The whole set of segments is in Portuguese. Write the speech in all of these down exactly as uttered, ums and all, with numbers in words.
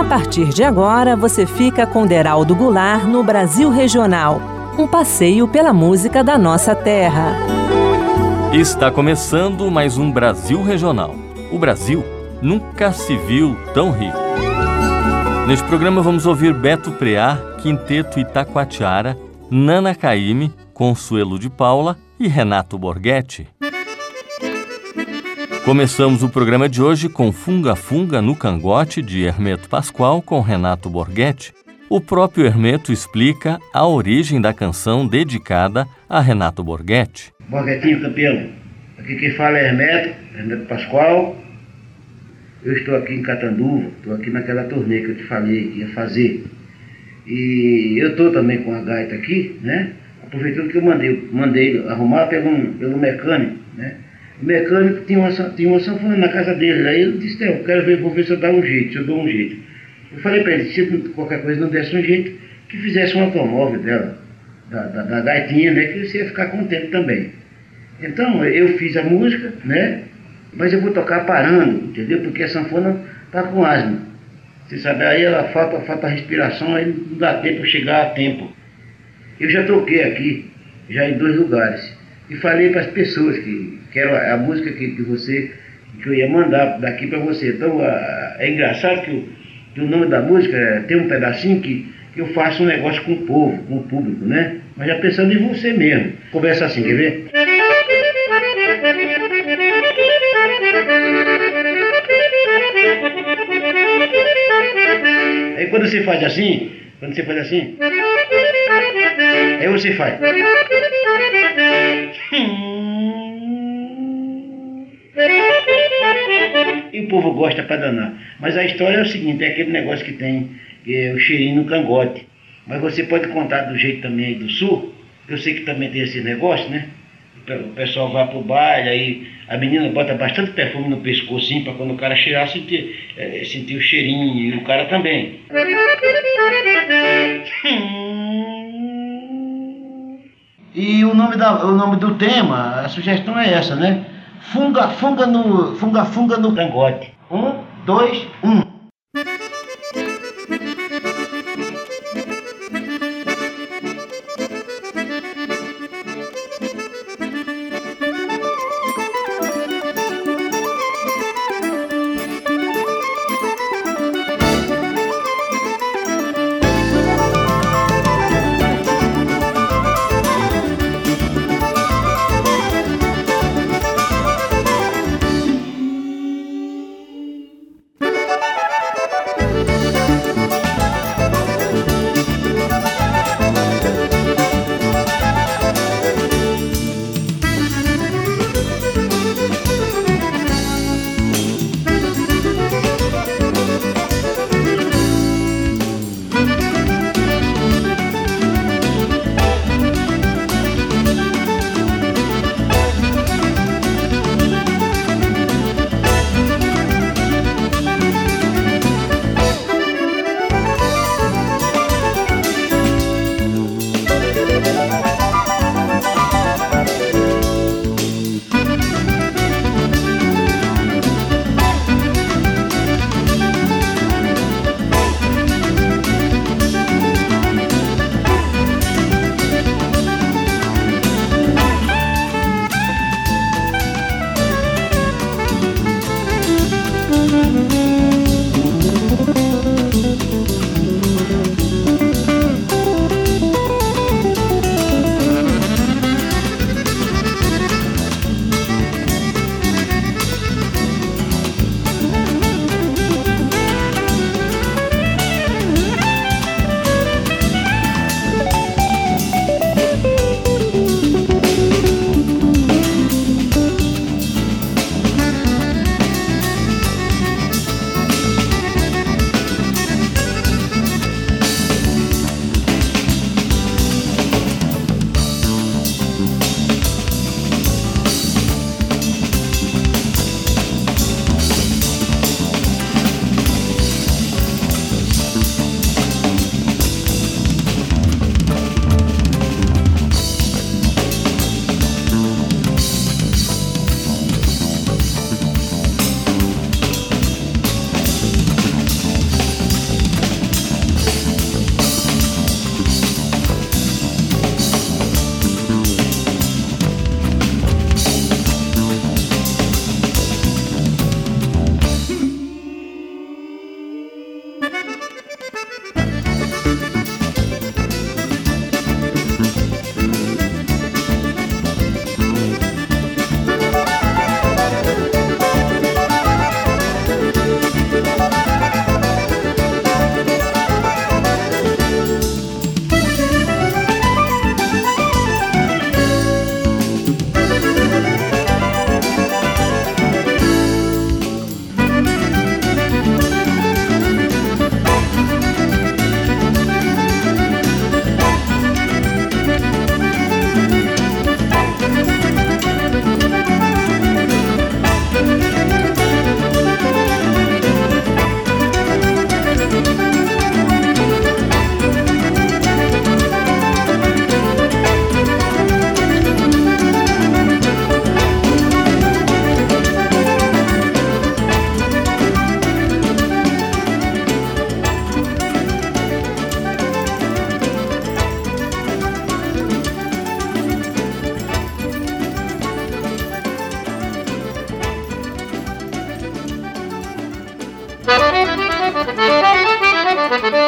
partir de agora, você fica com Deraldo Goulart no Brasil Regional, um passeio pela música da nossa terra. Está começando mais um Brasil Regional. O Brasil nunca se viu tão rico. Neste programa vamos ouvir Beto Preá, Quinteto Itacoatiara, Nana Caymmi, Consuelo de Paula e Renato Borghetti. Começamos o programa de hoje com Funga Funga no Cangote, de Hermeto Pascoal, com Renato Borghetti. O próprio Hermeto explica a origem da canção dedicada a Renato Borghetti. Borghetinho campeão, aqui quem fala é Hermeto, Hermeto Pascoal. Eu estou aqui em Catanduva, estou aqui naquela turnê que eu te falei que ia fazer. E eu estou também com a gaita aqui, né? Aproveitando que eu mandei, mandei arrumar pelo, pelo mecânico, né? O mecânico tinha uma, tinha uma sanfona na casa dele, aí ele disse, eu quero ver, vou ver se eu dou um jeito, se eu dou um jeito. Eu falei para ele, se qualquer coisa não desse um jeito, que fizesse um automóvel dela, da, da, da gaitinha, né, que você ia ficar contente também. Então, eu fiz a música, né, mas eu vou tocar parando, entendeu? Porque a sanfona tá com asma. Você sabe, aí ela falta, falta respiração, aí não dá tempo de chegar a tempo. Eu já toquei aqui, já em dois lugares. E falei para as pessoas que, que era a música que, que você que eu ia mandar daqui para você. Então a, é engraçado que o, que o nome da música é, tem um pedacinho que, que eu faço um negócio com o povo, com o público, né? Mas já pensando em você mesmo. Começa assim, quer ver? Aí quando você faz assim, quando você faz assim, aí você faz. E o povo gosta pra danar. Mas a história é o seguinte, é aquele negócio que tem que é o cheirinho no cangote. Mas você pode contar do jeito também aí do sul. Eu sei que também tem esse negócio, né? O pessoal vai pro baile, aí a menina bota bastante perfume no pescoço, para quando o cara cheirar, sentir, é, sentir o cheirinho, e o cara também. E o nome, da, o nome do tema, a sugestão é essa, né? Funga, funga no, funga, funga no cangote. Um, dois, um.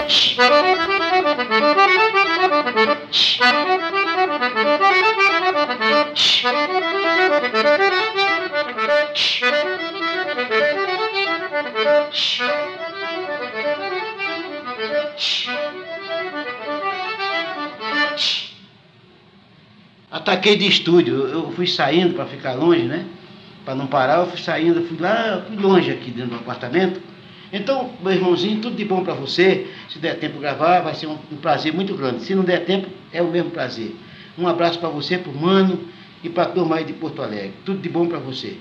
Ataquei de estúdio, eu fui saindo para ficar longe, né? Para não parar, eu fui saindo, fui lá, fui longe aqui dentro do apartamento. Então, meu irmãozinho, tudo de bom para você. Se der tempo de gravar, vai ser um, um prazer muito grande. Se não der tempo, é o mesmo prazer. Um abraço para você, pro Mano e para a turma aí de Porto Alegre. Tudo de bom para você.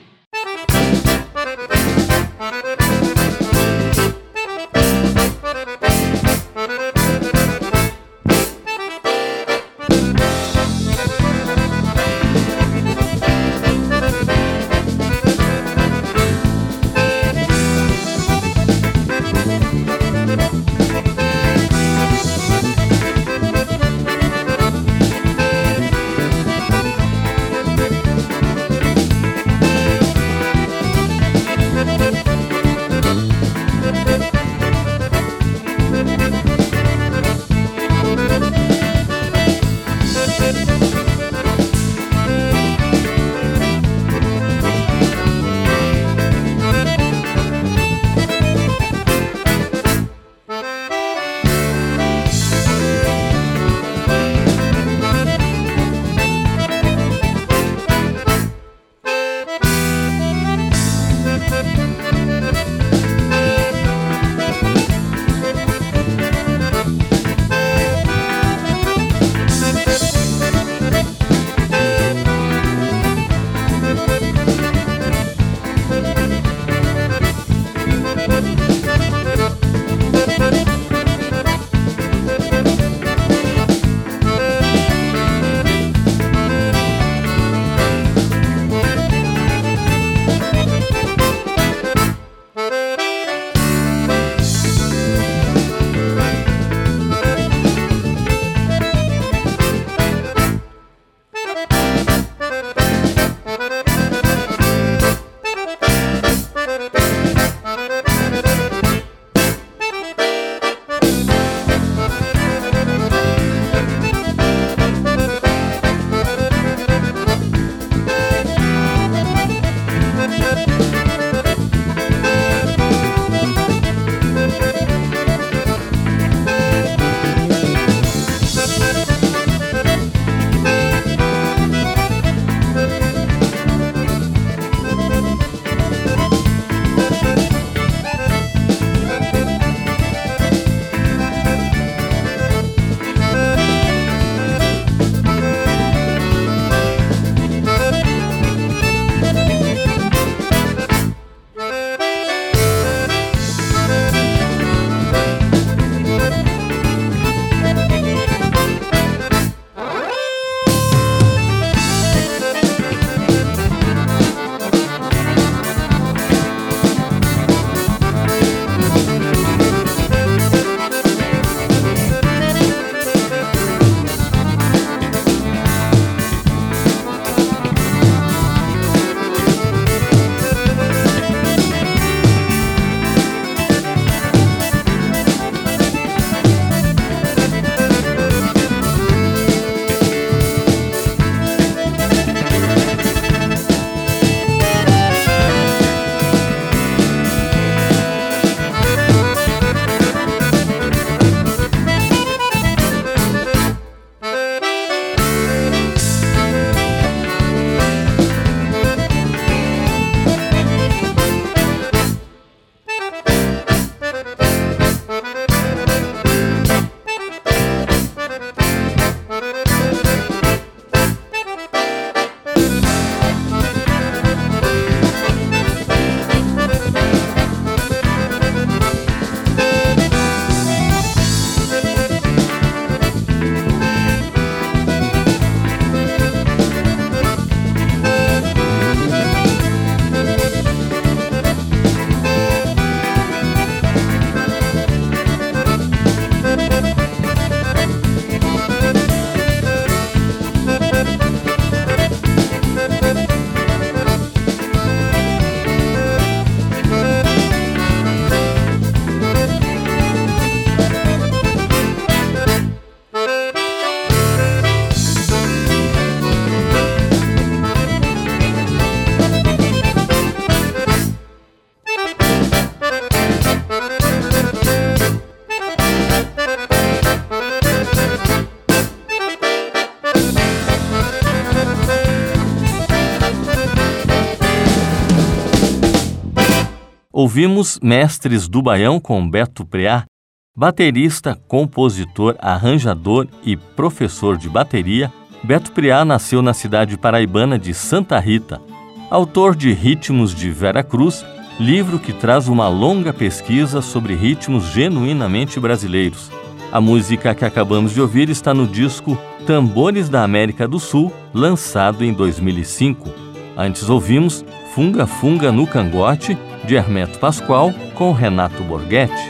Ouvimos Mestres do Baião com Beto Preá, baterista, compositor, arranjador e professor de bateria. Beto Preá nasceu na cidade paraibana de Santa Rita. Autor de Ritmos de Vera Cruz, livro que traz uma longa pesquisa sobre ritmos genuinamente brasileiros. A música que acabamos de ouvir está no disco Tambores da América do Sul, lançado em dois mil e cinco. Antes ouvimos Funga Funga no Cangote, de Hermeto Pascoal, com Renato Borghetti.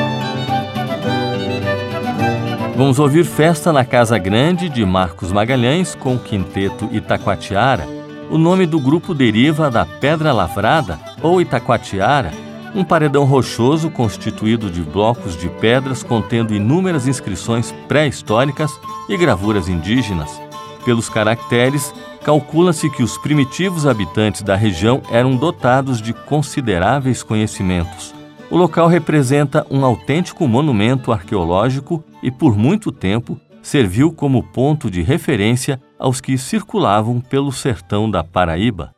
Vamos ouvir Festa na Casa Grande, de Marcos Magalhães, com o Quinteto Itacoatiara. O nome do grupo deriva da Pedra Lavrada, ou Itacoatiara, um paredão rochoso constituído de blocos de pedras contendo inúmeras inscrições pré-históricas e gravuras indígenas. Pelos caracteres, calcula-se que os primitivos habitantes da região eram dotados de consideráveis conhecimentos. O local representa um autêntico monumento arqueológico e, por muito tempo, serviu como ponto de referência aos que circulavam pelo sertão da Paraíba.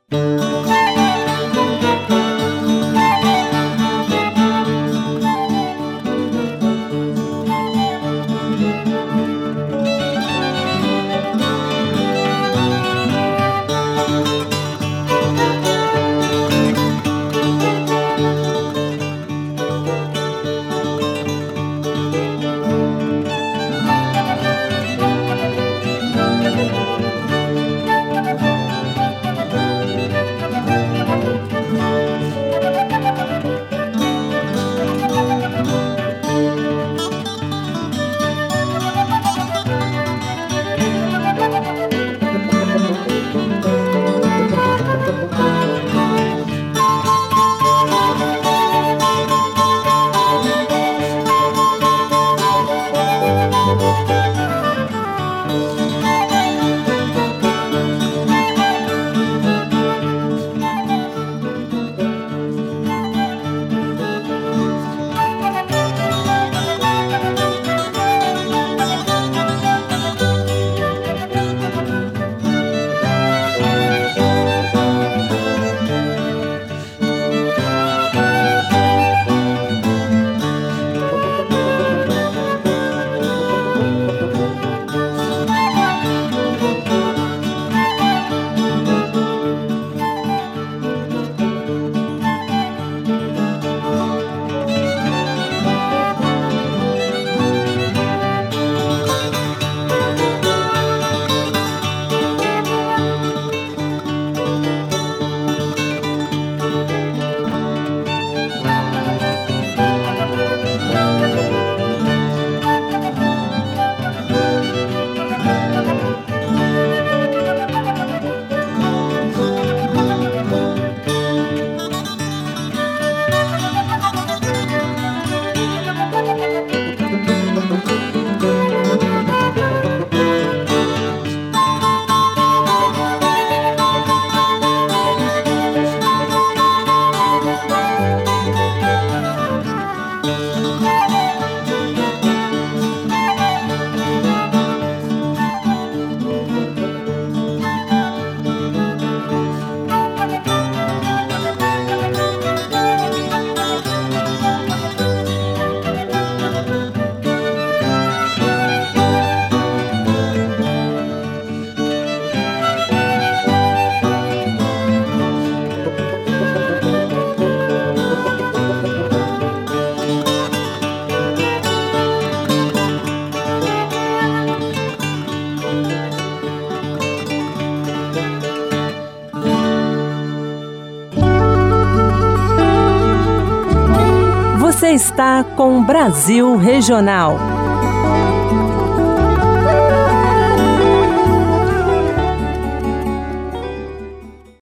Você está com Brasil Regional.